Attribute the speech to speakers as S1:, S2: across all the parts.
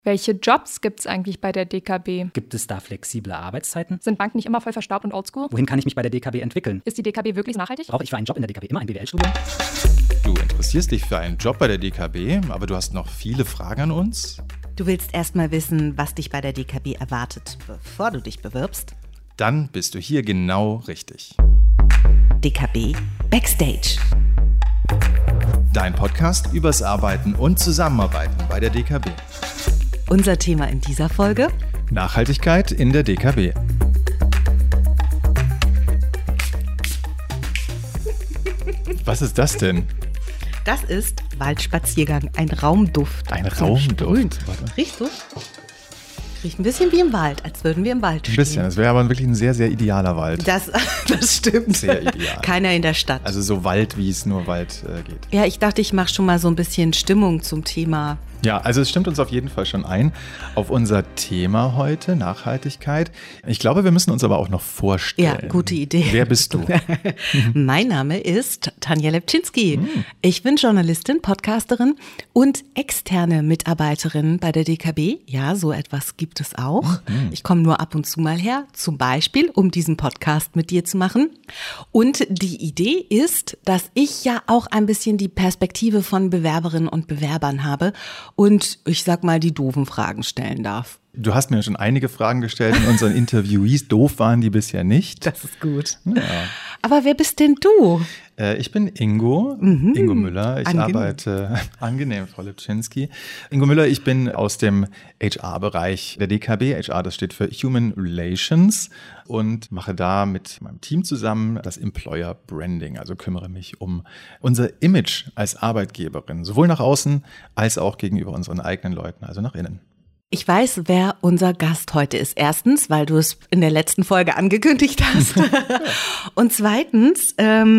S1: Welche Jobs gibt es eigentlich bei der DKB?
S2: Gibt es da flexible Arbeitszeiten?
S1: Sind Banken nicht immer voll verstaubt und oldschool?
S2: Wohin kann ich mich bei der DKB entwickeln?
S1: Ist die DKB wirklich nachhaltig?
S2: Brauche ich für einen Job in der DKB immer ein BWL-Studium?
S3: Du interessierst dich für einen Job bei der DKB, aber du hast noch viele Fragen an uns?
S4: Du willst erstmal wissen, was dich bei der DKB erwartet, bevor du dich bewirbst?
S3: Dann bist du hier genau richtig.
S4: DKB Backstage.
S3: Dein Podcast übers Arbeiten und Zusammenarbeiten bei der DKB.
S4: Unser Thema in dieser Folge?
S3: Nachhaltigkeit in der DKB. Was ist das denn?
S4: Das ist Waldspaziergang, ein Raumduft.
S3: Ein Raumduft?
S4: Riechst du? Riecht ein bisschen wie im Wald, als würden wir im Wald stehen.
S3: Ein bisschen, das wäre aber wirklich ein sehr, sehr idealer Wald.
S4: Das stimmt.
S3: Sehr ideal.
S4: Keiner in der Stadt.
S3: Also so Wald, wie es nur Wald geht.
S4: Ja, ich dachte, ich mache schon mal so ein bisschen Stimmung zum Thema.
S3: Ja, also es stimmt uns auf jeden Fall schon ein auf unser Thema heute, Nachhaltigkeit. Ich glaube, wir müssen uns aber auch noch vorstellen.
S4: Ja, gute Idee.
S3: Wer bist du?
S4: Mein Name ist Tanja Lepczynski. Ich bin Journalistin, Podcasterin und externe Mitarbeiterin bei der DKB. Ja, so etwas gibt es auch. Ich komme nur ab und zu mal her, zum Beispiel, um diesen Podcast mit dir zu machen. Und die Idee ist, dass ich ja auch ein bisschen die Perspektive von Bewerberinnen und Bewerbern habe und ich sag mal, die doofen Fragen stellen darf.
S3: Du hast mir schon einige Fragen gestellt in unseren Interviewees. Doof waren die bisher nicht.
S4: Das ist gut.
S3: Ja.
S4: Aber wer bist denn du?
S3: Ich bin Ingo Müller. Ich arbeite, angenehm, Frau Lepczynski. Ingo Müller, ich bin aus dem HR-Bereich der DKB. HR, das steht für Human Relations und mache da mit meinem Team zusammen das Employer Branding. Also kümmere mich um unser Image als Arbeitgeberin, sowohl nach außen als auch gegenüber unseren eigenen Leuten, also nach innen.
S4: Ich weiß, wer unser Gast heute ist. Erstens, weil du es in der letzten Folge angekündigt hast. Und zweitens,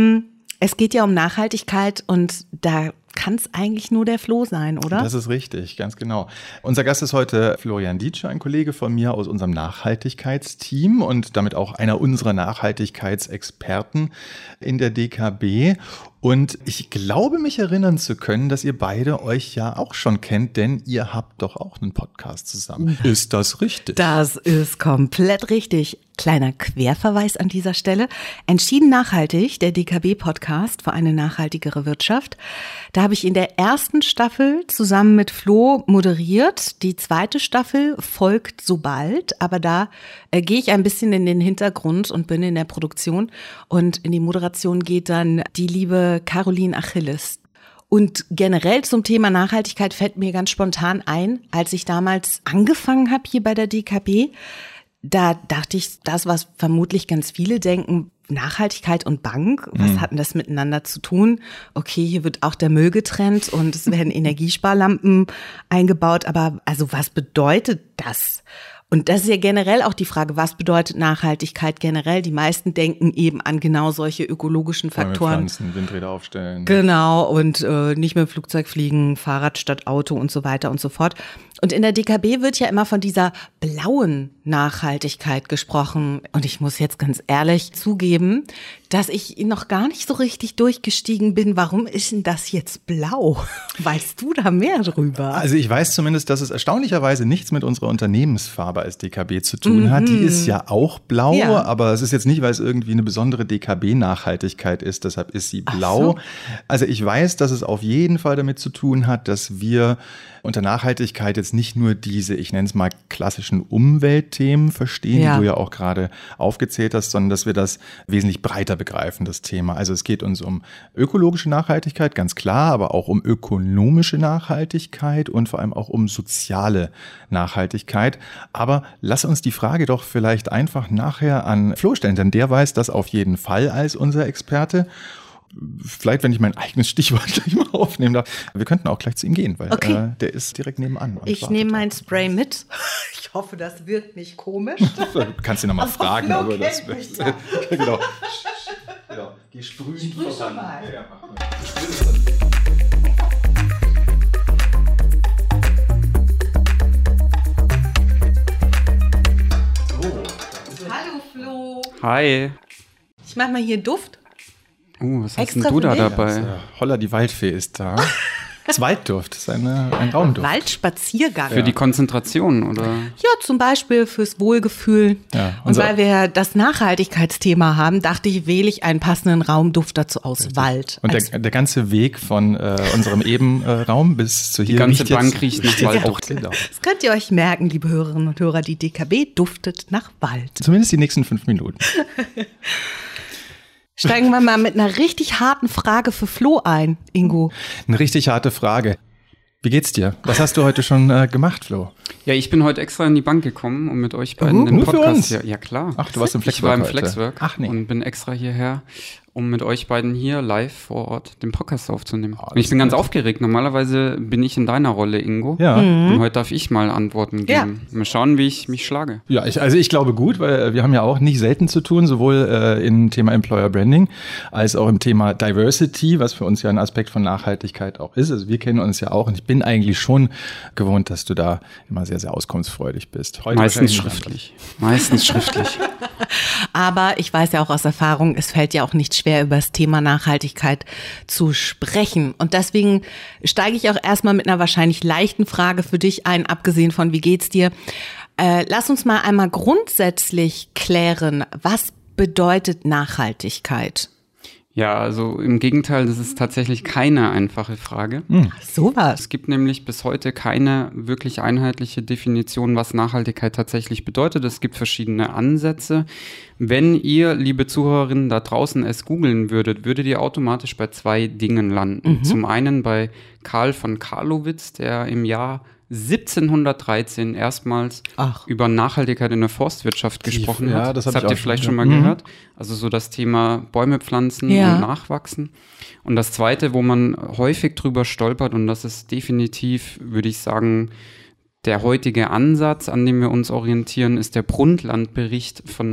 S4: es geht ja um Nachhaltigkeit und da kann es eigentlich nur der Flo sein, oder?
S3: Das ist richtig, ganz genau. Unser Gast ist heute Florian Dietsche, ein Kollege von mir aus unserem Nachhaltigkeitsteam und damit auch einer unserer Nachhaltigkeitsexperten in der DKB. Und ich glaube, mich erinnern zu können, dass ihr beide euch ja auch schon kennt, denn ihr habt doch auch einen Podcast zusammen. Ist das richtig?
S4: Das ist komplett richtig. Kleiner Querverweis an dieser Stelle. Entschieden nachhaltig, der DKB-Podcast für eine nachhaltigere Wirtschaft. Da habe ich in der ersten Staffel zusammen mit Flo moderiert. Die zweite Staffel folgt so bald, aber da gehe ich ein bisschen in den Hintergrund und bin in der Produktion. Und in die Moderation geht dann die liebe Caroline Achilles. Und generell zum Thema Nachhaltigkeit fällt mir ganz spontan ein, als ich damals angefangen habe hier bei der DKB, da dachte ich, das, was vermutlich ganz viele denken, Nachhaltigkeit und Bank, was hatten das miteinander zu tun? Okay, hier wird auch der Müll getrennt und es werden Energiesparlampen eingebaut, aber also was bedeutet das? Und das ist ja generell auch die Frage, was bedeutet Nachhaltigkeit generell? Die meisten denken eben an genau solche ökologischen Faktoren.
S3: Pflanzen, Windräder aufstellen.
S4: Genau, und nicht mit dem Flugzeug fliegen, Fahrrad statt Auto und so weiter und so fort. Und in der DKB wird ja immer von dieser blauen Nachhaltigkeit gesprochen. Und ich muss jetzt ganz ehrlich zugeben, dass ich noch gar nicht so richtig durchgestiegen bin. Warum ist denn das jetzt blau? Weißt du da mehr drüber?
S3: Also ich weiß zumindest, dass es erstaunlicherweise nichts mit unserer Unternehmensfarbe als DKB zu tun hat. Die ist ja auch blau, ja. Aber es ist jetzt nicht, weil es irgendwie eine besondere DKB-Nachhaltigkeit ist. Deshalb ist sie blau. So. Also ich weiß, dass es auf jeden Fall damit zu tun hat, dass wir unter Nachhaltigkeit jetzt nicht nur diese, ich nenne es mal, klassischen Umweltthemen verstehen, die du ja auch gerade aufgezählt hast, sondern dass wir das wesentlich breiter begreifen, das Thema. Also es geht uns um ökologische Nachhaltigkeit, ganz klar, aber auch um ökonomische Nachhaltigkeit und vor allem auch um soziale Nachhaltigkeit. Aber lass uns die Frage doch vielleicht einfach nachher an Flo stellen, denn der weiß das auf jeden Fall als unser Experte. Vielleicht, wenn ich mein eigenes Stichwort gleich mal aufnehmen darf. Wir könnten auch gleich zu ihm gehen, weil der ist direkt nebenan.
S4: Ich nehme mein Spray mit. Ich hoffe, das wirkt nicht komisch.
S3: Du kannst ihn nochmal fragen, ob er das möchte. Ja. Genau. Geh sprühen.
S4: Sprüh schon mal.
S3: Ja, mach mal.
S4: Hallo Flo.
S5: Hi.
S4: Ich mach mal hier Duft.
S5: Was hast
S4: Extra
S5: denn du da
S4: für mich?
S5: dabei?
S3: Holla, die Waldfee ist da. Zweitduft, ist ein Raumduft.
S4: Waldspaziergang.
S5: Für die Konzentration, oder?
S4: Ja, zum Beispiel fürs Wohlgefühl.
S3: Ja,
S4: und weil wir das Nachhaltigkeitsthema haben, dachte ich, wähle ich einen passenden Raumduft dazu aus. Richtig. Wald.
S3: Und der ganze Weg von unserem Ebenraum bis zu hier.
S5: Die ganze Bank riecht nach Wald.
S3: Auch, genau.
S4: Das könnt ihr euch merken, liebe Hörerinnen und Hörer, die DKB duftet nach Wald.
S3: Zumindest die nächsten 5 Minuten.
S4: Steigen wir mal mit einer richtig harten Frage für Flo ein, Ingo.
S3: Eine richtig harte Frage. Wie geht's dir? Was hast du heute schon gemacht, Flo?
S5: Ja, ich bin heute extra in die Bank gekommen, um mit euch beiden den
S3: nur
S5: Podcast
S3: für uns?
S5: hier. Ja, klar.
S3: Ach, du warst im Flexwork.
S5: Ich war im
S3: heute.
S5: Flexwork.
S3: Ach, nee.
S5: Und bin extra hierher, um mit euch beiden hier live vor Ort den Podcast aufzunehmen. Und ich bin ganz aufgeregt. Normalerweise bin ich in deiner Rolle, Ingo.
S3: Ja.
S5: Und heute darf ich mal Antworten geben. Ja. Mal schauen, wie ich mich schlage.
S3: Ja, ich glaube gut, weil wir haben ja auch nicht selten zu tun, sowohl im Thema Employer Branding als auch im Thema Diversity, was für uns ja ein Aspekt von Nachhaltigkeit auch ist. Also wir kennen uns ja auch und ich bin eigentlich schon gewohnt, dass du da immer sehr, sehr auskunftsfreudig bist. Heute
S5: Meistens schriftlich. Meistens schriftlich.
S4: Aber ich weiß ja auch aus Erfahrung, es fällt ja auch nicht schwer, über das Thema Nachhaltigkeit zu sprechen. Und deswegen steige ich auch erstmal mit einer wahrscheinlich leichten Frage für dich ein, abgesehen von wie geht's dir. Lass uns mal einmal grundsätzlich klären, was bedeutet Nachhaltigkeit?
S5: Ja, also im Gegenteil, das ist tatsächlich keine einfache Frage.
S4: Sowas.
S5: Es gibt nämlich bis heute keine wirklich einheitliche Definition, was Nachhaltigkeit tatsächlich bedeutet. Es gibt verschiedene Ansätze. Wenn ihr, liebe Zuhörerinnen da draußen, es googeln würdet, würdet ihr automatisch bei 2 Dingen landen. Zum einen bei Karl von Karlowitz, der im Jahr 1713 erstmals über Nachhaltigkeit in der Forstwirtschaft gesprochen hat.
S3: Das
S5: habt ihr vielleicht schon mal gehört. Also so das Thema Bäume pflanzen und nachwachsen. Und das Zweite, wo man häufig drüber stolpert, und das ist definitiv, würde ich sagen, der heutige Ansatz, an dem wir uns orientieren, ist der Brundtland-Bericht von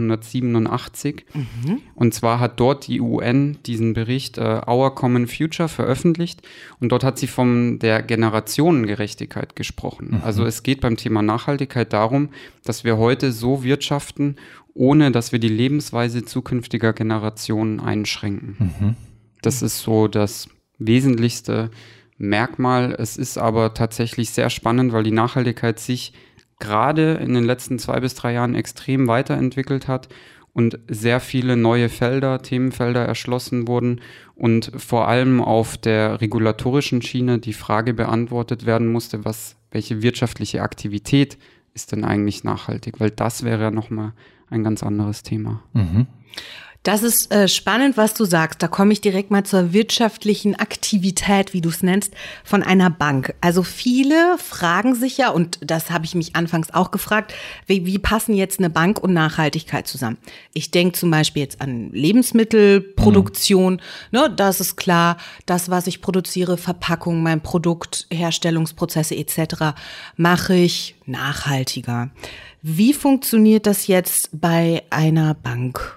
S5: 1987. Und zwar hat dort die UN diesen Bericht Our Common Future veröffentlicht. Und dort hat sie von der Generationengerechtigkeit gesprochen. Also es geht beim Thema Nachhaltigkeit darum, dass wir heute so wirtschaften, ohne dass wir die Lebensweise zukünftiger Generationen einschränken. Das ist so das wesentlichste Merkmal. Es ist aber tatsächlich sehr spannend, weil die Nachhaltigkeit sich gerade in den letzten 2 bis 3 Jahren extrem weiterentwickelt hat und sehr viele neue Themenfelder erschlossen wurden und vor allem auf der regulatorischen Schiene die Frage beantwortet werden musste, welche wirtschaftliche Aktivität ist denn eigentlich nachhaltig? Weil das wäre ja nochmal ein ganz anderes Thema.
S4: Das ist spannend, was du sagst. Da komme ich direkt mal zur wirtschaftlichen Aktivität, wie du es nennst, von einer Bank. Also viele fragen sich ja, und das habe ich mich anfangs auch gefragt, wie passen jetzt eine Bank und Nachhaltigkeit zusammen? Ich denke zum Beispiel jetzt an Lebensmittelproduktion. Ne, das ist klar, das, was ich produziere, Verpackung, mein Produkt, Herstellungsprozesse etc., mache ich nachhaltiger. Wie funktioniert das jetzt bei einer Bank?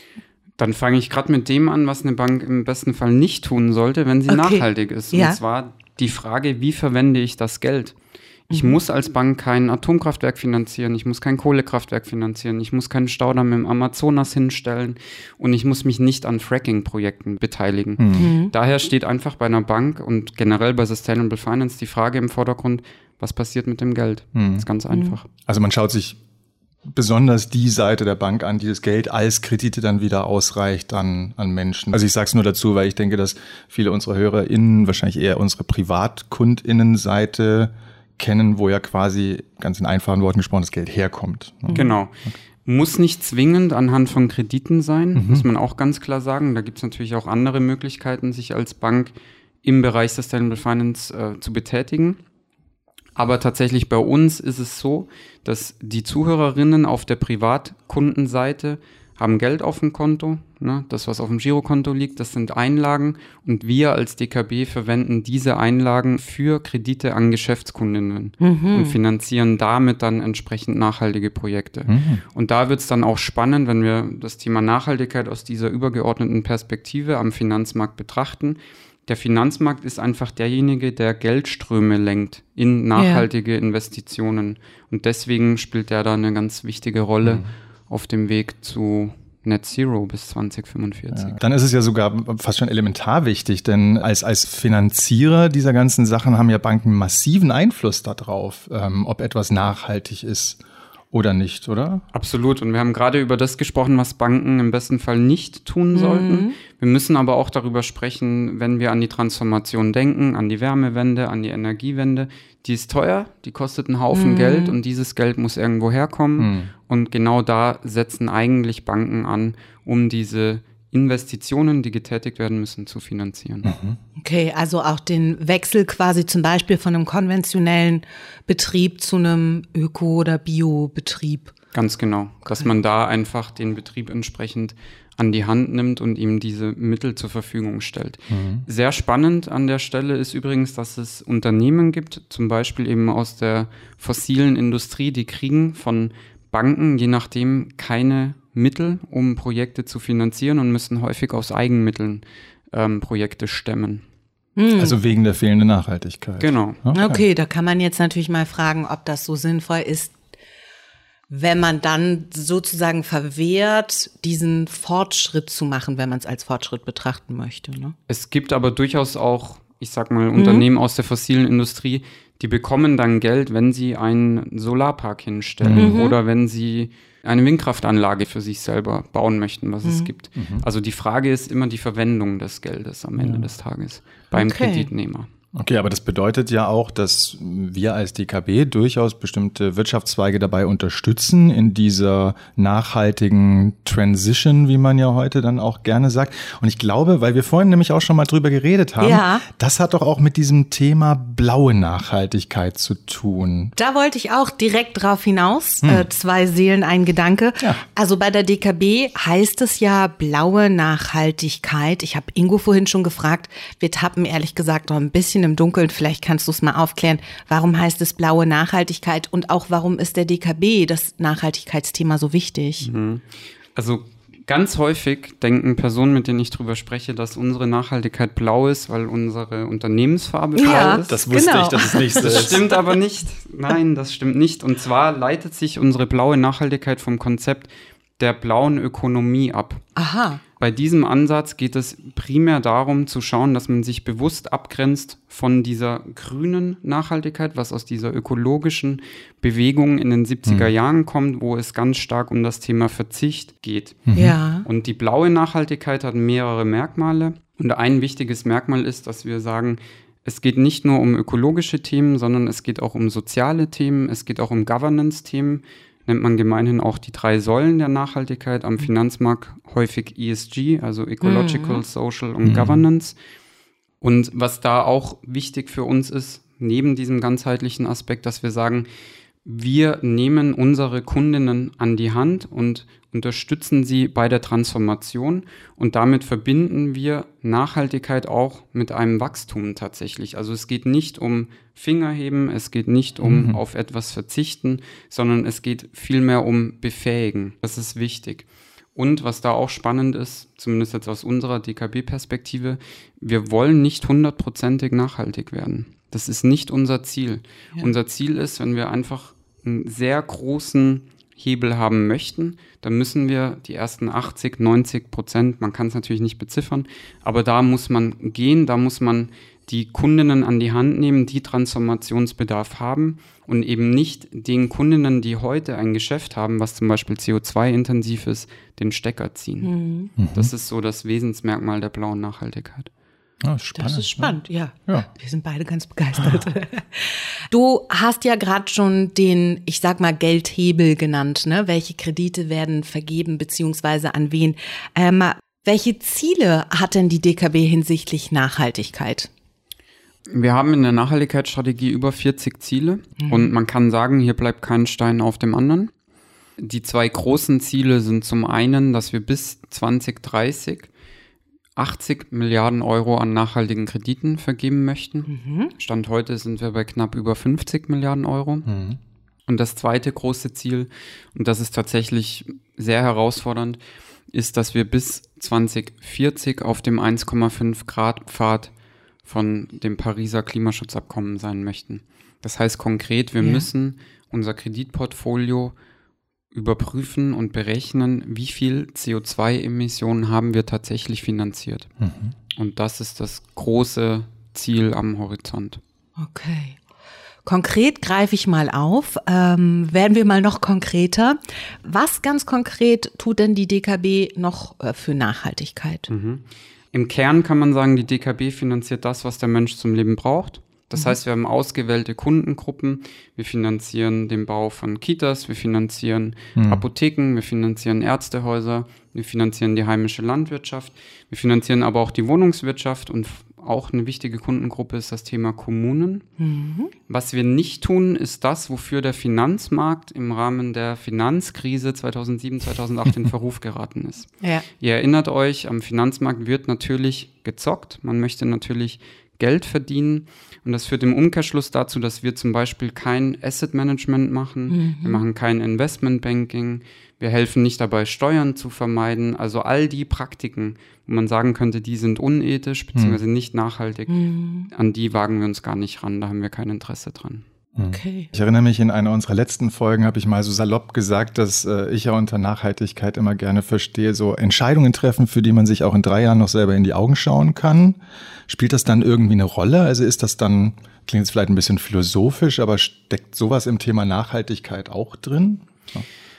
S5: Dann fange ich gerade mit dem an, was eine Bank im besten Fall nicht tun sollte, wenn sie nachhaltig ist. Und zwar die Frage, wie verwende ich das Geld? Ich muss als Bank kein Atomkraftwerk finanzieren, ich muss kein Kohlekraftwerk finanzieren, ich muss keinen Staudamm im Amazonas hinstellen und ich muss mich nicht an Fracking-Projekten beteiligen. Daher steht einfach bei einer Bank und generell bei Sustainable Finance die Frage im Vordergrund, was passiert mit dem Geld? Das ist ganz einfach. Also
S3: man schaut sich besonders die Seite der Bank an, die das Geld als Kredite dann wieder ausreicht an Menschen. Also ich sage es nur dazu, weil ich denke, dass viele unserer HörerInnen wahrscheinlich eher unsere PrivatkundInnen-Seite kennen, wo ja quasi ganz in einfachen Worten gesprochen das Geld herkommt.
S5: Genau. Muss nicht zwingend anhand von Krediten sein, muss man auch ganz klar sagen. Da gibt es natürlich auch andere Möglichkeiten, sich als Bank im Bereich Sustainable Finance zu betätigen. Aber tatsächlich bei uns ist es so, dass die Zuhörerinnen auf der Privatkundenseite haben Geld auf dem Konto, ne? Das, was auf dem Girokonto liegt, das sind Einlagen und wir als DKB verwenden diese Einlagen für Kredite an Geschäftskundinnen und finanzieren damit dann entsprechend nachhaltige Projekte. Und da wird es dann auch spannend, wenn wir das Thema Nachhaltigkeit aus dieser übergeordneten Perspektive am Finanzmarkt betrachten. Der Finanzmarkt ist einfach derjenige, der Geldströme lenkt in nachhaltige Investitionen. Und deswegen spielt er da eine ganz wichtige Rolle auf dem Weg zu Net Zero bis 2045.
S3: Ja, dann ist es ja sogar fast schon elementar wichtig, denn als Finanzierer dieser ganzen Sachen haben ja Banken massiven Einfluss darauf, ob etwas nachhaltig ist oder nicht, oder?
S5: Absolut. Und wir haben gerade über das gesprochen, was Banken im besten Fall nicht tun sollten. Wir müssen aber auch darüber sprechen, wenn wir an die Transformation denken, an die Wärmewende, an die Energiewende. Die ist teuer, die kostet einen Haufen Geld und dieses Geld muss irgendwo herkommen. Und genau da setzen eigentlich Banken an, um diese Investitionen, die getätigt werden müssen, zu finanzieren.
S4: Okay, also auch den Wechsel quasi zum Beispiel von einem konventionellen Betrieb zu einem Öko- oder Bio-Betrieb.
S5: Ganz genau, dass man da einfach den Betrieb entsprechend an die Hand nimmt und ihm diese Mittel zur Verfügung stellt. Sehr spannend an der Stelle ist übrigens, dass es Unternehmen gibt, zum Beispiel eben aus der fossilen Industrie, die kriegen von Banken, je nachdem, keine Mittel, um Projekte zu finanzieren und müssen häufig aus Eigenmitteln Projekte stemmen.
S3: Also wegen der fehlenden Nachhaltigkeit.
S5: Genau.
S4: Okay, da kann man jetzt natürlich mal fragen, ob das so sinnvoll ist, wenn man dann sozusagen verwehrt, diesen Fortschritt zu machen, wenn man es als Fortschritt betrachten möchte. Ne?
S5: Es gibt aber durchaus auch, ich sag mal, Unternehmen aus der fossilen Industrie, die bekommen dann Geld, wenn sie einen Solarpark hinstellen oder wenn sie eine Windkraftanlage für sich selber bauen möchten, was es gibt. Also die Frage ist immer die Verwendung des Geldes am Ende des Tages beim Kreditnehmer.
S3: Okay, aber das bedeutet ja auch, dass wir als DKB durchaus bestimmte Wirtschaftszweige dabei unterstützen in dieser nachhaltigen Transition, wie man ja heute dann auch gerne sagt. Und ich glaube, weil wir vorhin nämlich auch schon mal drüber geredet haben, das hat doch auch mit diesem Thema blaue Nachhaltigkeit zu tun.
S4: Da wollte ich auch direkt drauf hinaus. 2 Seelen, ein Gedanke. Ja. Also bei der DKB heißt es ja blaue Nachhaltigkeit. Ich habe Ingo vorhin schon gefragt. Wir tappen ehrlich gesagt noch ein bisschen im Dunkeln. Vielleicht kannst du es mal aufklären. Warum heißt es blaue Nachhaltigkeit und auch warum ist der DKB das Nachhaltigkeitsthema so wichtig?
S5: Also ganz häufig denken Personen, mit denen ich drüber spreche, dass unsere Nachhaltigkeit blau ist, weil unsere Unternehmensfarbe blau ist.
S3: Das wusste ich, dass es nicht so ist.
S5: Das stimmt aber nicht. Nein, das stimmt nicht. Und zwar leitet sich unsere blaue Nachhaltigkeit vom Konzept der blauen Ökonomie ab.
S4: Aha.
S5: Bei diesem Ansatz geht es primär darum zu schauen, dass man sich bewusst abgrenzt von dieser grünen Nachhaltigkeit, was aus dieser ökologischen Bewegung in den 70er Jahren kommt, wo es ganz stark um das Thema Verzicht geht.
S4: Ja.
S5: Und die blaue Nachhaltigkeit hat mehrere Merkmale. Und ein wichtiges Merkmal ist, dass wir sagen, es geht nicht nur um ökologische Themen, sondern es geht auch um soziale Themen, es geht auch um Governance-Themen. Nennt man gemeinhin auch die 3 Säulen der Nachhaltigkeit, am Finanzmarkt häufig ESG, also Ecological, Social und Governance. Und was da auch wichtig für uns ist, neben diesem ganzheitlichen Aspekt, dass wir sagen, wir nehmen unsere Kundinnen an die Hand und unterstützen sie bei der Transformation und damit verbinden wir Nachhaltigkeit auch mit einem Wachstum tatsächlich. Also es geht nicht um Fingerheben, es geht nicht um auf etwas verzichten, sondern es geht vielmehr um Befähigen. Das ist wichtig. Und was da auch spannend ist, zumindest jetzt aus unserer DKB-Perspektive, wir wollen nicht 100%ig nachhaltig werden. Das ist nicht unser Ziel. Ja. Unser Ziel ist, wenn wir einfach einen sehr großen Hebel haben möchten, dann müssen wir die ersten 80-90%, man kann es natürlich nicht beziffern, aber da muss man gehen, da muss man die Kundinnen an die Hand nehmen, die Transformationsbedarf haben und eben nicht den Kundinnen, die heute ein Geschäft haben, was zum Beispiel CO2-intensiv ist, den Stecker ziehen. Das ist so das Wesensmerkmal der blauen Nachhaltigkeit.
S3: Oh, spannend,
S4: das ist spannend, ja. Wir sind beide ganz begeistert. Du hast ja gerade schon den, ich sag mal, Geldhebel genannt, ne? Welche Kredite werden vergeben, beziehungsweise an wen? Welche Ziele hat denn die DKB hinsichtlich Nachhaltigkeit?
S5: Wir haben in der Nachhaltigkeitsstrategie über 40 Ziele und man kann sagen, hier bleibt kein Stein auf dem anderen. Die 2 großen Ziele sind zum einen, dass wir bis 2030 80 Milliarden Euro an nachhaltigen Krediten vergeben möchten. Stand heute sind wir bei knapp über 50 Milliarden Euro. Und das zweite große Ziel, und das ist tatsächlich sehr herausfordernd, ist, dass wir bis 2040 auf dem 1,5 Grad Pfad von dem Pariser Klimaschutzabkommen sein möchten. Das heißt konkret, wir müssen unser Kreditportfolio überprüfen und berechnen, wie viel CO2-Emissionen haben wir tatsächlich finanziert. Und das ist das große Ziel am Horizont.
S4: Okay. Konkret greife ich mal auf, werden wir mal noch konkreter. Was ganz konkret tut denn die DKB noch für Nachhaltigkeit?
S5: Im Kern kann man sagen, die DKB finanziert das, was der Mensch zum Leben braucht. Das heißt, wir haben ausgewählte Kundengruppen. Wir finanzieren den Bau von Kitas, wir finanzieren Apotheken, wir finanzieren Ärztehäuser, wir finanzieren die heimische Landwirtschaft, wir finanzieren aber auch die Wohnungswirtschaft und auch eine wichtige Kundengruppe ist das Thema Kommunen. Was wir nicht tun, ist das, wofür der Finanzmarkt im Rahmen der Finanzkrise 2007, 2008 in Verruf geraten ist.
S4: Ja.
S5: Ihr erinnert euch, am Finanzmarkt wird natürlich gezockt. Man möchte natürlich Geld verdienen und das führt im Umkehrschluss dazu, dass wir zum Beispiel kein Asset Management machen, wir machen kein Investment Banking, wir helfen nicht dabei, Steuern zu vermeiden, also all die Praktiken, wo man sagen könnte, die sind unethisch bzw. nicht nachhaltig, an die wagen wir uns gar nicht ran, da haben wir kein Interesse dran.
S4: Okay.
S3: Ich erinnere mich, in einer unserer letzten Folgen habe ich mal so salopp gesagt, dass ich ja unter Nachhaltigkeit immer gerne verstehe, so Entscheidungen treffen, für die man sich auch in 3 Jahren noch selber in die Augen schauen kann. Spielt das dann irgendwie eine Rolle? Also ist das dann, klingt jetzt vielleicht ein bisschen philosophisch, aber steckt sowas im Thema Nachhaltigkeit auch drin? Ja.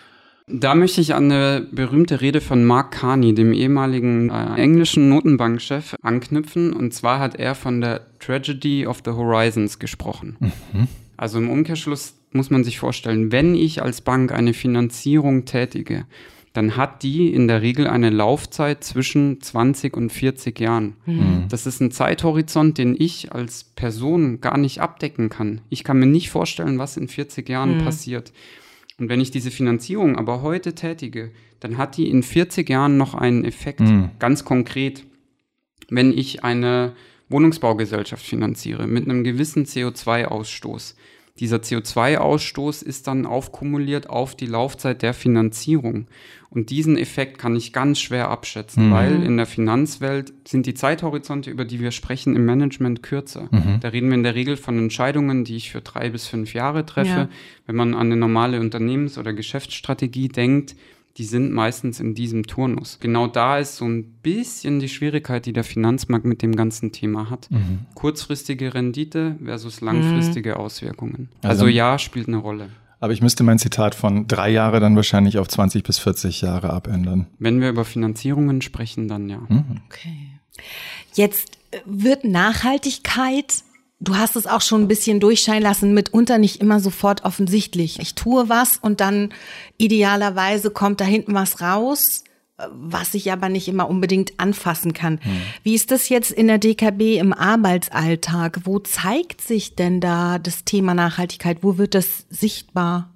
S5: Da möchte ich an eine berühmte Rede von Mark Carney, dem ehemaligen englischen Notenbankchef, anknüpfen. Und zwar hat er von der Tragedy of the Horizons gesprochen. Also im Umkehrschluss muss man sich vorstellen, wenn ich als Bank eine Finanzierung tätige, dann hat die in der Regel eine Laufzeit zwischen 20 und 40 Jahren. Das ist ein Zeithorizont, den ich als Person gar nicht abdecken kann. Ich kann mir nicht vorstellen, was in 40 Jahren passiert. Und wenn ich diese Finanzierung aber heute tätige, dann hat die in 40 Jahren noch einen Effekt. Ganz konkret, wenn ich eine Wohnungsbaugesellschaft finanziere mit einem gewissen CO2-Ausstoß. Dieser CO2-Ausstoß ist dann aufkumuliert auf die Laufzeit der Finanzierung. Und diesen Effekt kann ich ganz schwer abschätzen, weil in der Finanzwelt sind die Zeithorizonte, über die wir sprechen, im Management kürzer. Da reden wir in der Regel von Entscheidungen, die ich für 3 bis 5 Jahre treffe. Ja. Wenn man an eine normale Unternehmens- oder Geschäftsstrategie denkt, die sind meistens in diesem Turnus. Genau da ist so ein bisschen die Schwierigkeit, die der Finanzmarkt mit dem ganzen Thema hat. Kurzfristige Rendite versus langfristige Auswirkungen. Also ja, spielt eine Rolle.
S3: Aber ich müsste mein Zitat von 3 Jahre dann wahrscheinlich auf 20 bis 40 Jahre abändern.
S5: Wenn wir über Finanzierungen sprechen, dann ja.
S4: Okay. Jetzt wird Nachhaltigkeit, du hast es auch schon ein bisschen durchscheinen lassen, mitunter nicht immer sofort offensichtlich. Ich tue was und dann idealerweise kommt da hinten was raus, was ich aber nicht immer unbedingt anfassen kann. Wie ist das jetzt in der DKB im Arbeitsalltag? Wo zeigt sich denn da das Thema Nachhaltigkeit? Wo wird das sichtbar?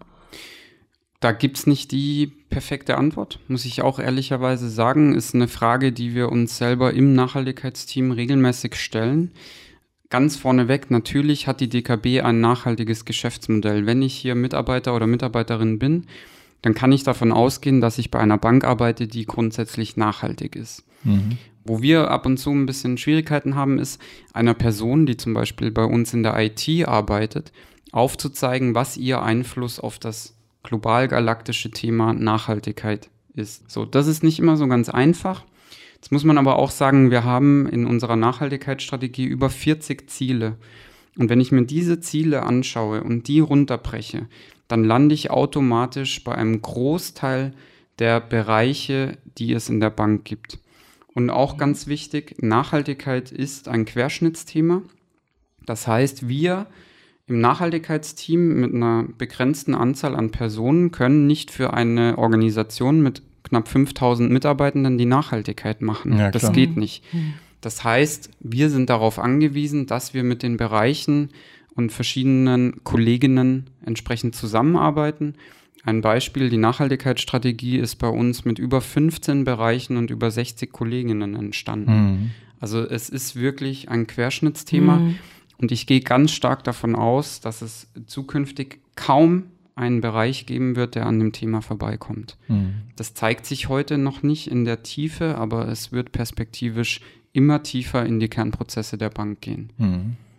S5: Da gibt's nicht die perfekte Antwort, muss ich auch ehrlicherweise sagen. Ist eine Frage, die wir uns selber im Nachhaltigkeitsteam regelmäßig stellen. Ganz vorneweg, natürlich hat die DKB ein nachhaltiges Geschäftsmodell. Wenn ich hier Mitarbeiter oder Mitarbeiterin bin, dann kann ich davon ausgehen, dass ich bei einer Bank arbeite, die grundsätzlich nachhaltig ist. Wo wir ab und zu ein bisschen Schwierigkeiten haben, ist, einer Person, die zum Beispiel bei uns in der IT arbeitet, aufzuzeigen, was ihr Einfluss auf das global-galaktische Thema Nachhaltigkeit ist. So, das ist nicht immer so ganz einfach. Jetzt muss man aber auch sagen, wir haben in unserer Nachhaltigkeitsstrategie über 40 Ziele. Und wenn ich mir diese Ziele anschaue und die runterbreche, dann lande ich automatisch bei einem Großteil der Bereiche, die es in der Bank gibt. Und auch ganz wichtig, Nachhaltigkeit ist ein Querschnittsthema. Das heißt, wir im Nachhaltigkeitsteam mit einer begrenzten Anzahl an Personen können nicht für eine Organisation mit knapp 5000 Mitarbeitenden die Nachhaltigkeit machen. Ja, das geht nicht. Das heißt, wir sind darauf angewiesen, dass wir mit den Bereichen und verschiedenen Kolleginnen entsprechend zusammenarbeiten. Ein Beispiel, die Nachhaltigkeitsstrategie ist bei uns mit über 15 Bereichen und über 60 Kolleginnen entstanden. Also es ist wirklich ein Querschnittsthema und ich gehe ganz stark davon aus, dass es zukünftig kaum einen Bereich geben wird, der an dem Thema vorbeikommt. Das zeigt sich heute noch nicht in der Tiefe, aber es wird perspektivisch immer tiefer in die Kernprozesse der Bank gehen.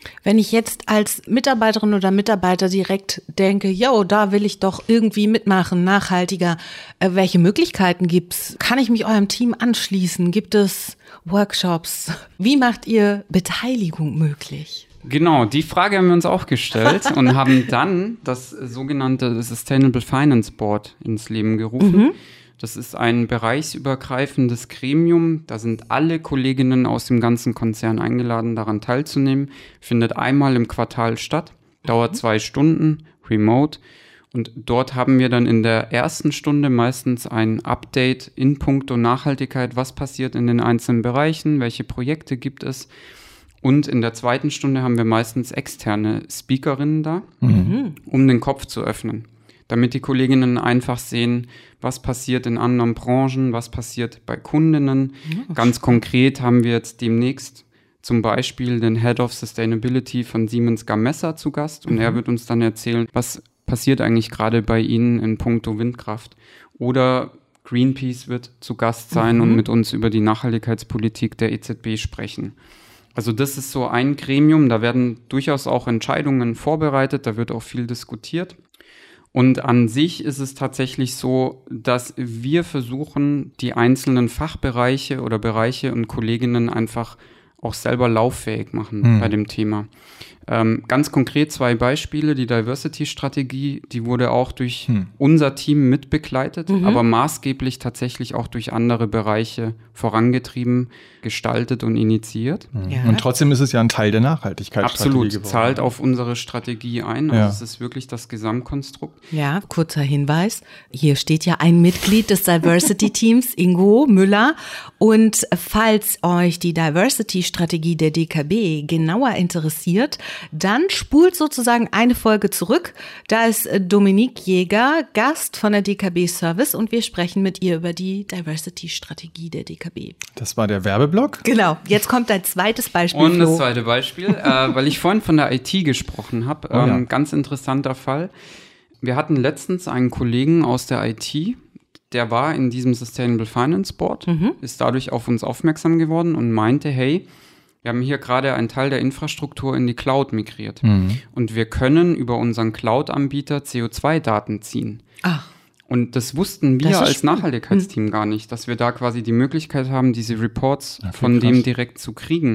S4: Wenn ich jetzt als Mitarbeiterin oder Mitarbeiter direkt denke, yo, da will ich doch irgendwie mitmachen, nachhaltiger, welche Möglichkeiten gibt's? Kann ich mich eurem Team anschließen? Gibt es Workshops? Wie macht ihr Beteiligung möglich?
S5: Genau, die Frage haben wir uns auch gestellt und haben dann das sogenannte Sustainable Finance Board ins Leben gerufen. Das ist ein bereichsübergreifendes Gremium. Da sind alle Kolleginnen aus dem ganzen Konzern eingeladen, daran teilzunehmen. Findet einmal im Quartal statt, dauert 2 Stunden, remote. Und dort haben wir dann in der ersten Stunde meistens ein Update in puncto Nachhaltigkeit. Was passiert in den einzelnen Bereichen? Welche Projekte gibt es? Und in der zweiten Stunde haben wir meistens externe Speakerinnen da, um den Kopf zu öffnen. Damit die Kolleginnen einfach sehen, was passiert in anderen Branchen, was passiert bei Kundinnen. Ganz konkret haben wir jetzt demnächst zum Beispiel den Head of Sustainability von Siemens Gamesa zu Gast und er wird uns dann erzählen, was passiert eigentlich gerade bei Ihnen in puncto Windkraft. Oder Greenpeace wird zu Gast sein und mit uns über die Nachhaltigkeitspolitik der EZB sprechen. Also das ist so ein Gremium, da werden durchaus auch Entscheidungen vorbereitet, da wird auch viel diskutiert. Und an sich ist es tatsächlich so, dass wir versuchen, die einzelnen Fachbereiche oder Bereiche und Kolleginnen einfach auch selber lauffähig machen bei dem Thema. Ganz konkret 2 Beispiele. Die Diversity-Strategie, die wurde auch durch unser Team mitbegleitet, aber maßgeblich tatsächlich auch durch andere Bereiche vorangetrieben, gestaltet und initiiert.
S3: Ja. Und trotzdem ist es ja ein Teil der Nachhaltigkeitsstrategie
S5: geworden.
S3: Absolut,
S5: zahlt auf unsere Strategie ein. Also es ist wirklich das Gesamtkonstrukt.
S4: Ja, kurzer Hinweis. Hier steht ja ein Mitglied des Diversity-Teams, Ingo Müller. Und falls euch die Diversity-Strategie der DKB genauer interessiert, dann spult sozusagen eine Folge zurück. Da ist Dominique Jäger, Gast von der DKB Service und wir sprechen mit ihr über die Diversity-Strategie der DKB.
S3: Das war der Werbeblock?
S4: Genau, jetzt kommt ein zweites Beispiel.
S5: Und das zweite Beispiel, weil ich vorhin von der IT gesprochen habe, ganz interessanter Fall. Wir hatten letztens einen Kollegen aus der IT, der war in diesem Sustainable Finance Board, ist dadurch auf uns aufmerksam geworden und meinte, hey, wir haben hier gerade einen Teil der Infrastruktur in die Cloud migriert. Und wir können über unseren Cloud-Anbieter CO2-Daten ziehen.
S4: Ach.
S5: Und das wussten wir als Nachhaltigkeitsteam gar nicht, dass wir da quasi die Möglichkeit haben, diese Reports von dem direkt zu kriegen.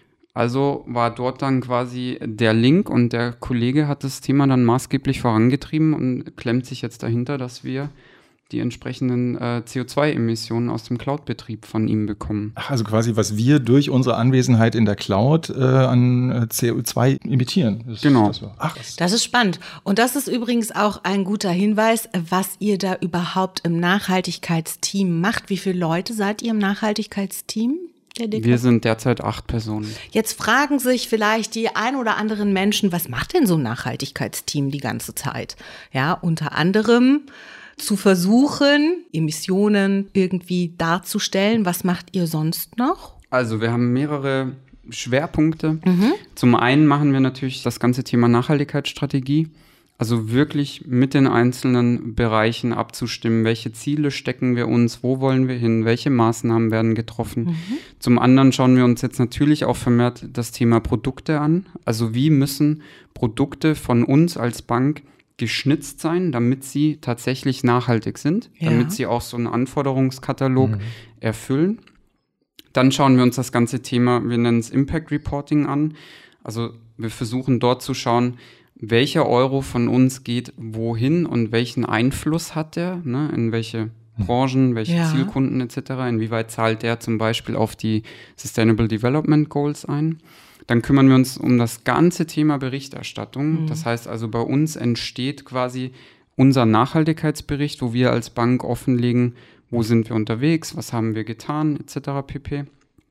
S5: Also war dort dann quasi der Link und der Kollege hat das Thema dann maßgeblich vorangetrieben und klemmt sich jetzt dahinter, dass wir die entsprechenden CO2-Emissionen aus dem Cloud-Betrieb von ihm bekommen.
S3: Ach, also quasi, was wir durch unsere Anwesenheit in der Cloud an CO2 emittieren.
S4: Genau. Das ist spannend. Und das ist übrigens auch ein guter Hinweis, was ihr da überhaupt im Nachhaltigkeitsteam macht. Wie viele Leute seid ihr im Nachhaltigkeitsteam?
S5: Wir sind derzeit 8 Personen.
S4: Jetzt fragen sich vielleicht die ein oder anderen Menschen, was macht denn so ein Nachhaltigkeitsteam die ganze Zeit? Ja, unter anderem zu versuchen, Emissionen irgendwie darzustellen. Was macht ihr sonst noch?
S5: Also wir haben mehrere Schwerpunkte. Zum einen machen wir natürlich das ganze Thema Nachhaltigkeitsstrategie. Also wirklich mit den einzelnen Bereichen abzustimmen, welche Ziele stecken wir uns, wo wollen wir hin, welche Maßnahmen werden getroffen. Zum anderen schauen wir uns jetzt natürlich auch vermehrt das Thema Produkte an. Also wie müssen Produkte von uns als Bank geschnitzt sein, damit sie tatsächlich nachhaltig sind, damit sie auch so einen Anforderungskatalog erfüllen. Dann schauen wir uns das ganze Thema, wir nennen es Impact Reporting an. Also wir versuchen dort zu schauen, welcher Euro von uns geht wohin und welchen Einfluss hat der, ne, in welche Branchen, welche Zielkunden etc., inwieweit zahlt der zum Beispiel auf die Sustainable Development Goals ein. Dann kümmern wir uns um das ganze Thema Berichterstattung. Das heißt also, bei uns entsteht quasi unser Nachhaltigkeitsbericht, wo wir als Bank offenlegen, wo sind wir unterwegs, was haben wir getan, etc. pp.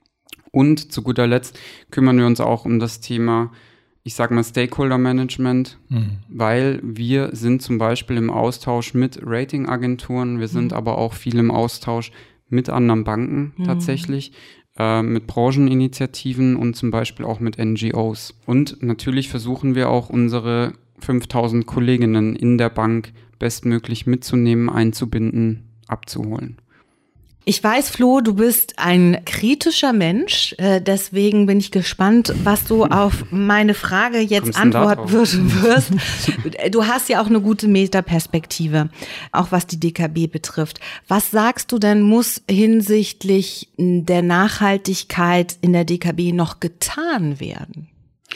S5: Und zu guter Letzt kümmern wir uns auch um das Thema, ich sage mal Stakeholder-Management, weil wir sind zum Beispiel im Austausch mit Ratingagenturen, wir sind aber auch viel im Austausch mit anderen Banken tatsächlich, mit Brancheninitiativen und zum Beispiel auch mit NGOs. Und natürlich versuchen wir auch unsere 5000 Kolleginnen in der Bank bestmöglich mitzunehmen, einzubinden, abzuholen.
S4: Ich weiß, Flo, du bist ein kritischer Mensch, deswegen bin ich gespannt, was du auf meine Frage jetzt antworten wirst. Du hast ja auch eine gute Metaperspektive, auch was die DKB betrifft. Was sagst du denn, muss hinsichtlich der Nachhaltigkeit in der DKB noch getan werden?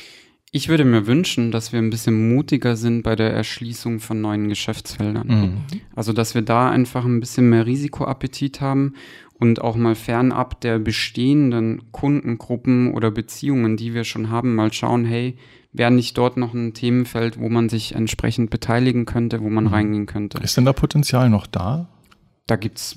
S5: Ich würde mir wünschen, dass wir ein bisschen mutiger sind bei der Erschließung von neuen Geschäftsfeldern. Mhm. Also, dass wir da einfach ein bisschen mehr Risikoappetit haben und auch mal fernab der bestehenden Kundengruppen oder Beziehungen, die wir schon haben, mal schauen, hey, wäre nicht dort noch ein Themenfeld, wo man sich entsprechend beteiligen könnte, wo man reingehen könnte.
S3: Ist denn da Potenzial noch da?
S5: Da gibt's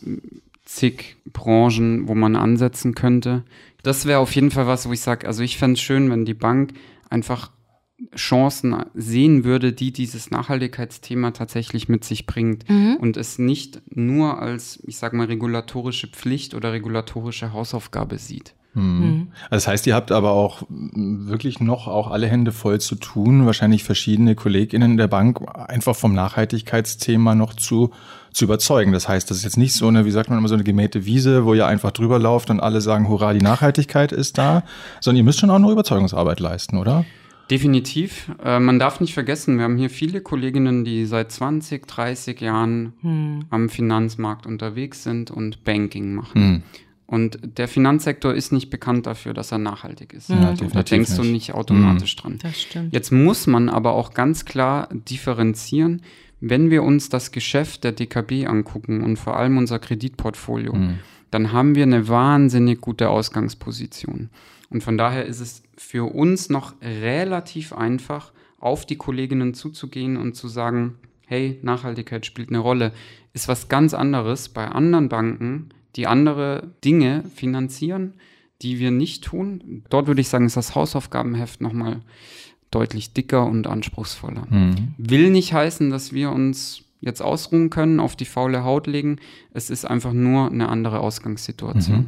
S5: zig Branchen, wo man ansetzen könnte. Das wäre auf jeden Fall was, wo ich sage, also ich fände es schön, wenn die Bank einfach Chancen sehen würde, die dieses Nachhaltigkeitsthema tatsächlich mit sich bringt und es nicht nur als, ich sage mal, regulatorische Pflicht oder regulatorische Hausaufgabe sieht.
S3: Also das heißt, ihr habt aber auch wirklich noch auch alle Hände voll zu tun, wahrscheinlich verschiedene KollegInnen der Bank einfach vom Nachhaltigkeitsthema noch zu überzeugen. Das heißt, das ist jetzt nicht so eine, wie sagt man immer, so eine gemähte Wiese, wo ihr einfach drüber lauft und alle sagen, hurra, die Nachhaltigkeit ist da, sondern ihr müsst schon auch noch Überzeugungsarbeit leisten, oder?
S5: Definitiv. Man darf nicht vergessen, wir haben hier viele Kolleginnen, die seit 20, 30 Jahren am Finanzmarkt unterwegs sind und Banking machen. Und der Finanzsektor ist nicht bekannt dafür, dass er nachhaltig ist.
S3: Ja,
S5: da denkst du nicht automatisch dran.
S4: Das stimmt.
S5: Jetzt muss man aber auch ganz klar differenzieren, wenn wir uns das Geschäft der DKB angucken und vor allem unser Kreditportfolio, dann haben wir eine wahnsinnig gute Ausgangsposition. Und von daher ist es für uns noch relativ einfach, auf die Kolleginnen zuzugehen und zu sagen, hey, Nachhaltigkeit spielt eine Rolle. Ist was ganz anderes bei anderen Banken, die andere Dinge finanzieren, die wir nicht tun. Dort würde ich sagen, ist das Hausaufgabenheft nochmal deutlich dicker und anspruchsvoller. Will nicht heißen, dass wir uns jetzt ausruhen können, auf die faule Haut legen. Es ist einfach nur eine andere Ausgangssituation.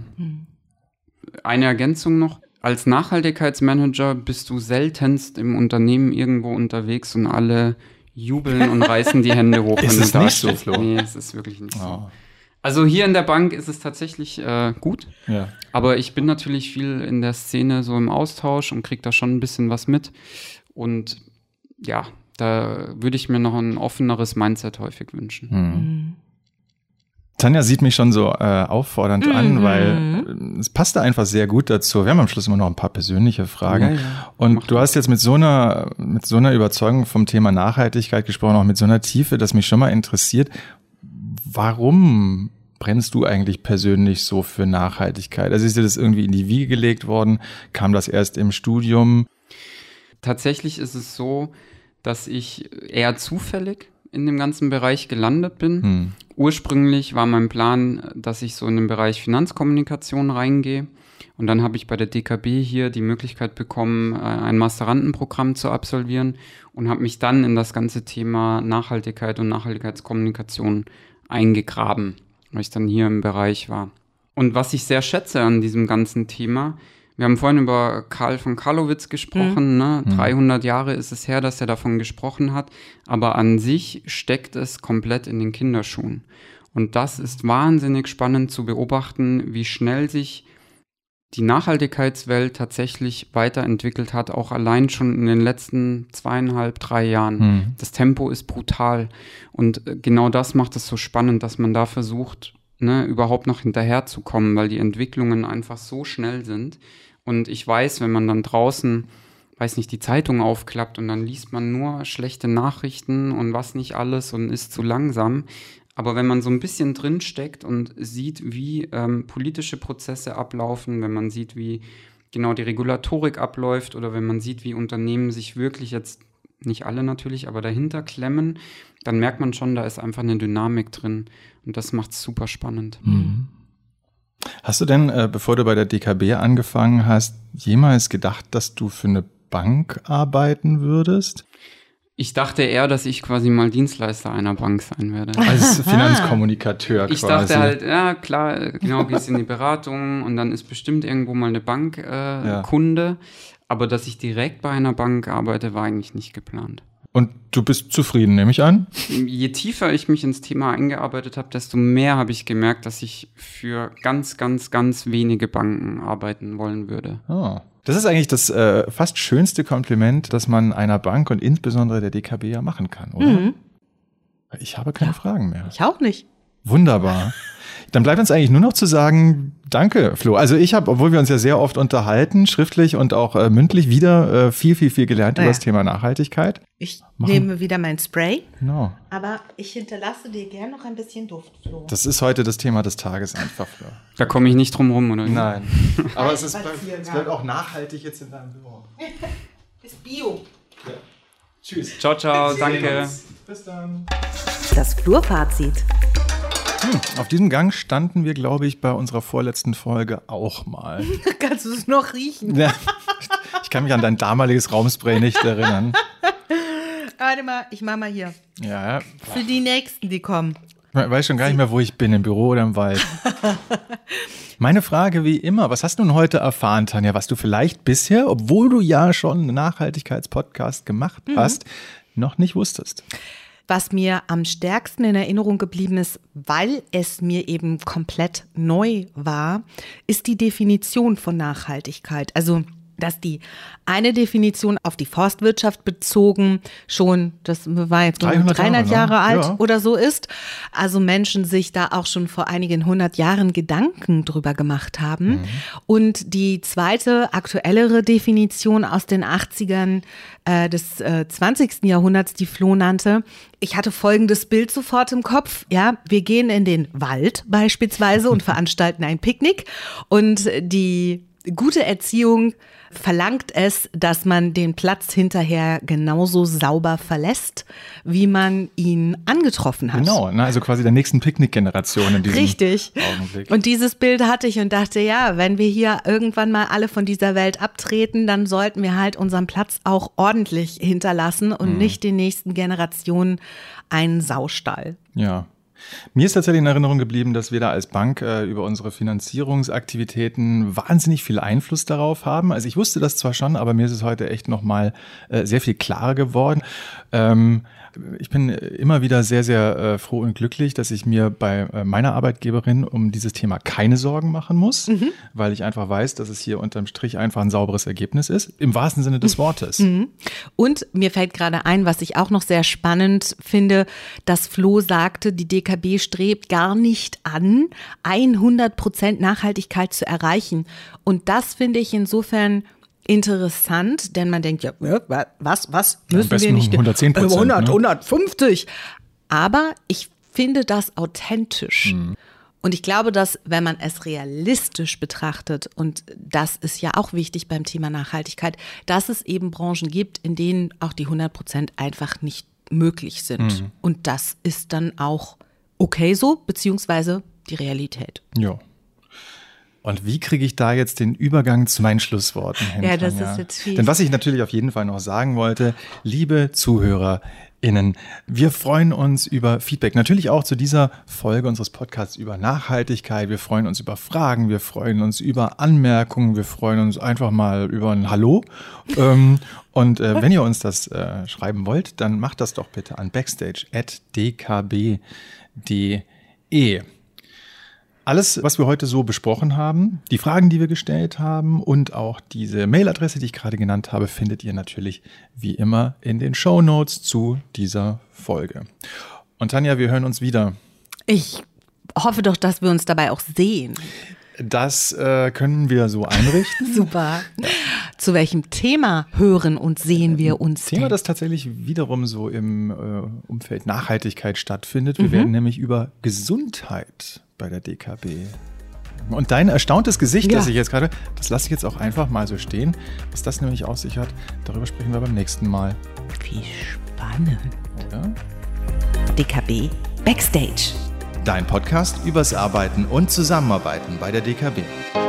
S5: Eine Ergänzung noch. Als Nachhaltigkeitsmanager bist du seltenst im Unternehmen irgendwo unterwegs und alle jubeln und reißen die Hände hoch.
S3: Ist es nicht so, Flo?
S5: Nee, es ist wirklich nicht so. Also hier in der Bank ist es tatsächlich gut, aber ich bin natürlich viel in der Szene so im Austausch und kriege da schon ein bisschen was mit. Und ja, da würde ich mir noch ein offeneres Mindset häufig wünschen.
S3: Tanja sieht mich schon so auffordernd an, weil es passt da einfach sehr gut dazu. Wir haben am Schluss immer noch ein paar persönliche Fragen. Und du hast jetzt mit so einer Überzeugung vom Thema Nachhaltigkeit gesprochen, auch mit so einer Tiefe, das mich schon mal interessiert. Warum brennst du eigentlich persönlich so für Nachhaltigkeit? Also ist dir das irgendwie in die Wiege gelegt worden? Kam das erst im Studium?
S5: Tatsächlich ist es so, dass ich eher zufällig in dem ganzen Bereich gelandet bin. Ursprünglich war mein Plan, dass ich so in den Bereich Finanzkommunikation reingehe. Und dann habe ich bei der DKB hier die Möglichkeit bekommen, ein Masterandenprogramm zu absolvieren und habe mich dann in das ganze Thema Nachhaltigkeit und Nachhaltigkeitskommunikation eingegraben, weil ich dann hier im Bereich war. Und was ich sehr schätze an diesem ganzen Thema, wir haben vorhin über Karl von Karlowitz gesprochen, 300 Jahre ist es her, dass er davon gesprochen hat, aber an sich steckt es komplett in den Kinderschuhen. Und das ist wahnsinnig spannend zu beobachten, wie schnell sich die Nachhaltigkeitswelt tatsächlich weiterentwickelt hat, auch allein schon in den letzten 2,5, 3 Jahren. Das Tempo ist brutal und genau das macht es so spannend, dass man da versucht, überhaupt noch hinterherzukommen, weil die Entwicklungen einfach so schnell sind. Und ich weiß, wenn man dann draußen, die Zeitung aufklappt und dann liest man nur schlechte Nachrichten und was nicht alles und ist zu langsam. Aber wenn man so ein bisschen drinsteckt und sieht, wie politische Prozesse ablaufen, wenn man sieht, wie genau die Regulatorik abläuft oder wenn man sieht, wie Unternehmen sich wirklich jetzt, nicht alle natürlich, aber dahinter klemmen, dann merkt man schon, da ist einfach eine Dynamik drin und das macht es super spannend.
S3: Hast du denn, bevor du bei der DKB angefangen hast, jemals gedacht, dass du für eine Bank arbeiten würdest?
S5: Ich dachte eher, dass ich quasi mal Dienstleister einer Bank sein werde.
S3: Als Finanzkommunikateur quasi.
S5: Ich dachte halt, ja klar, genau, gehst in die Beratung und dann ist bestimmt irgendwo mal eine Bank Kunde. Aber dass ich direkt bei einer Bank arbeite, war eigentlich nicht geplant.
S3: Und du bist zufrieden, nehme ich an?
S5: Je tiefer ich mich ins Thema eingearbeitet habe, desto mehr habe ich gemerkt, dass ich für ganz, ganz, ganz wenige Banken arbeiten wollen würde.
S3: Oh. Das ist eigentlich das fast schönste Kompliment, das man einer Bank und insbesondere der DKB ja machen kann, oder?
S4: Mhm.
S3: Ich habe keine Fragen mehr.
S4: Ich auch nicht.
S3: Wunderbar. Dann bleibt uns eigentlich nur noch zu sagen, danke, Flo. Also ich habe, obwohl wir uns ja sehr oft unterhalten, schriftlich und auch mündlich, wieder viel gelernt über das Thema Nachhaltigkeit.
S4: Ich nehme wieder mein Spray,
S3: Genau.
S4: aber ich hinterlasse dir gern noch ein bisschen Duft, Flo.
S3: Das ist heute das Thema des Tages einfach, Flo.
S5: Da komme ich nicht drum rum, oder?
S3: Nein. Aber es bleibt auch nachhaltig jetzt in deinem Büro.
S4: Ist Bio.
S3: Ja. Tschüss.
S5: Ciao, ciao, danke.
S3: Bis dann.
S4: Das Flurfazit.
S3: Auf diesem Gang standen wir, glaube ich, bei unserer vorletzten Folge auch mal.
S4: Kannst du es noch riechen?
S3: Ja, ich kann mich an dein damaliges Raumspray nicht erinnern.
S4: Warte mal, ich mach mal hier.
S3: Ja.
S4: Für die Nächsten, die kommen.
S3: Ich weiß schon gar nicht mehr, wo ich bin, im Büro oder im Wald. Meine Frage wie immer, was hast du denn heute erfahren, Tanja, was du vielleicht bisher, obwohl du ja schon einen Nachhaltigkeitspodcast gemacht hast, noch nicht wusstest?
S4: Was mir am stärksten in Erinnerung geblieben ist, weil es mir eben komplett neu war, ist die Definition von Nachhaltigkeit. Also, dass die eine Definition auf die Forstwirtschaft bezogen schon, das war jetzt 300 Jahre alt oder so ist, also Menschen sich da auch schon vor einigen 100 Jahren Gedanken drüber gemacht haben. Und die zweite, aktuellere Definition aus den 80ern des 20. Jahrhunderts, die Flo nannte, ich hatte folgendes Bild sofort im Kopf, ja, wir gehen in den Wald beispielsweise und veranstalten ein Picknick und die gute Erziehung verlangt es, dass man den Platz hinterher genauso sauber verlässt, wie man ihn angetroffen hat.
S3: Genau, also quasi der nächsten Picknick-Generation in diesem Augenblick.
S4: Und dieses Bild hatte ich und dachte, ja, wenn wir hier irgendwann mal alle von dieser Welt abtreten, dann sollten wir halt unseren Platz auch ordentlich hinterlassen und nicht den nächsten Generationen einen Saustall.
S3: Ja. Mir ist tatsächlich in Erinnerung geblieben, dass wir da als Bank über unsere Finanzierungsaktivitäten wahnsinnig viel Einfluss darauf haben. Also ich wusste das zwar schon, aber mir ist es heute echt nochmal sehr viel klarer geworden. Ich bin immer wieder sehr, sehr froh und glücklich, dass ich mir bei meiner Arbeitgeberin um dieses Thema keine Sorgen machen muss, weil ich einfach weiß, dass es hier unterm Strich einfach ein sauberes Ergebnis ist, im wahrsten Sinne des Wortes.
S4: Und mir fällt gerade ein, was ich auch noch sehr spannend finde, dass Flo sagte, die DKB strebt gar nicht an, 100% Nachhaltigkeit zu erreichen. Und das finde ich insofern interessant, denn man denkt ja, was müssen wir nicht
S3: 110%,
S4: 150. Aber ich finde das authentisch. Und ich glaube, dass wenn man es realistisch betrachtet, und das ist ja auch wichtig beim Thema Nachhaltigkeit, dass es eben Branchen gibt, in denen auch die 100% einfach nicht möglich sind. Und das ist dann auch okay so, beziehungsweise die Realität.
S3: Ja. Und wie kriege ich da jetzt den Übergang zu meinen Schlussworten hin?
S4: Ja, das ist jetzt viel.
S3: Denn was ich natürlich auf jeden Fall noch sagen wollte, liebe ZuhörerInnen, wir freuen uns über Feedback. Natürlich auch zu dieser Folge unseres Podcasts über Nachhaltigkeit. Wir freuen uns über Fragen, wir freuen uns über Anmerkungen, wir freuen uns einfach mal über ein Hallo. Und wenn ihr uns das schreiben wollt, dann macht das doch bitte an backstage@dkb.de. Alles, was wir heute so besprochen haben, die Fragen, die wir gestellt haben und auch diese Mailadresse, die ich gerade genannt habe, findet ihr natürlich wie immer in den Shownotes zu dieser Folge. Und Tanja, wir hören uns wieder.
S4: Ich hoffe doch, dass wir uns dabei auch sehen.
S3: Das können wir so einrichten.
S4: Super. Ja. Zu welchem Thema hören und sehen wir uns
S3: Thema,
S4: denn?
S3: das tatsächlich wiederum so im Umfeld Nachhaltigkeit stattfindet. Wir werden nämlich über Gesundheit bei der DKB. Und dein erstauntes Gesicht, das ich jetzt gerade, das lasse ich jetzt auch einfach mal so stehen, was das nämlich auf sich hat. Darüber sprechen wir beim nächsten Mal.
S4: Wie spannend.
S3: Oder?
S4: DKB Backstage.
S3: Dein Podcast übers Arbeiten und Zusammenarbeiten bei der DKB.